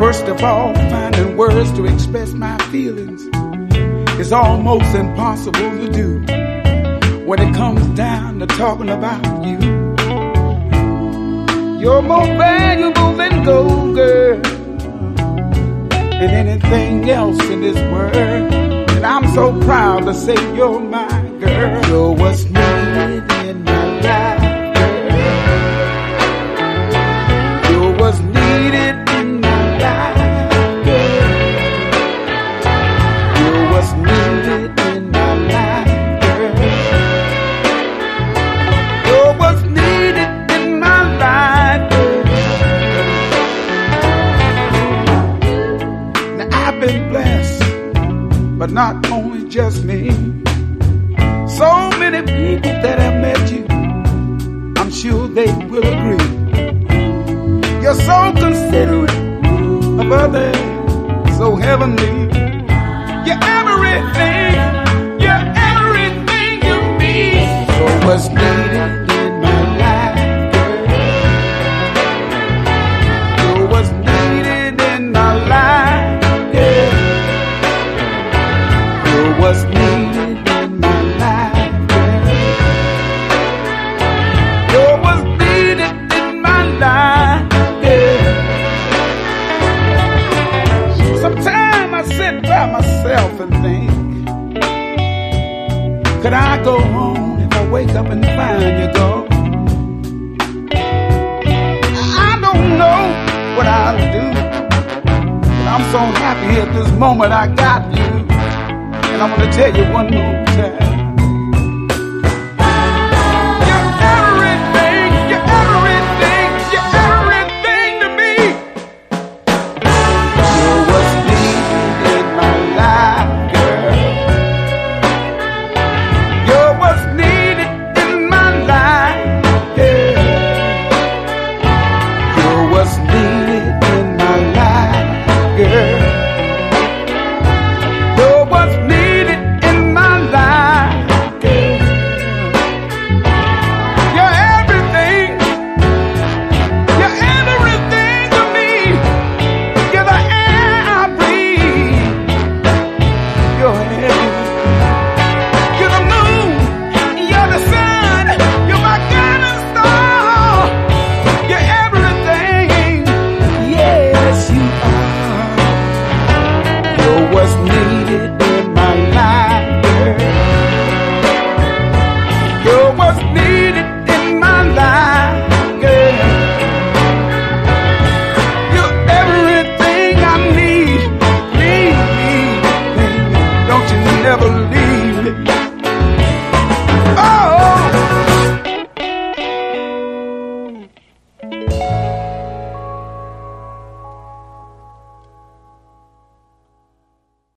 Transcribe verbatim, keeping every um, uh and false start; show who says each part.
Speaker 1: First of all, finding words to express my feelings is almost impossible to do when it comes down to talking about you. You're more valuable than gold, girl, and anything else in this world. And I'm so proud to say you're my girl. You're what's needed in my life, girl. You're what's needed in my life, girl. You're what's needed in my life, girl. You're what's needed in my life, girl. Now I've been blessed, but not only just me. So many people that have met you, I'm sure they will agree. You're so considerate of others, so heavenly. You're everything, you're everything to me. So what's needed in my life, girl? You're what's needed in my life, girl. You're what's needed in my life, girl. You're what's needed in my life, girl. Sometimes I sit by myself and think, could I go home if I wake up and find you gone? I don't know what I'll do, but I'm so happy at this moment I got you. And I'm gonna tell you one more time,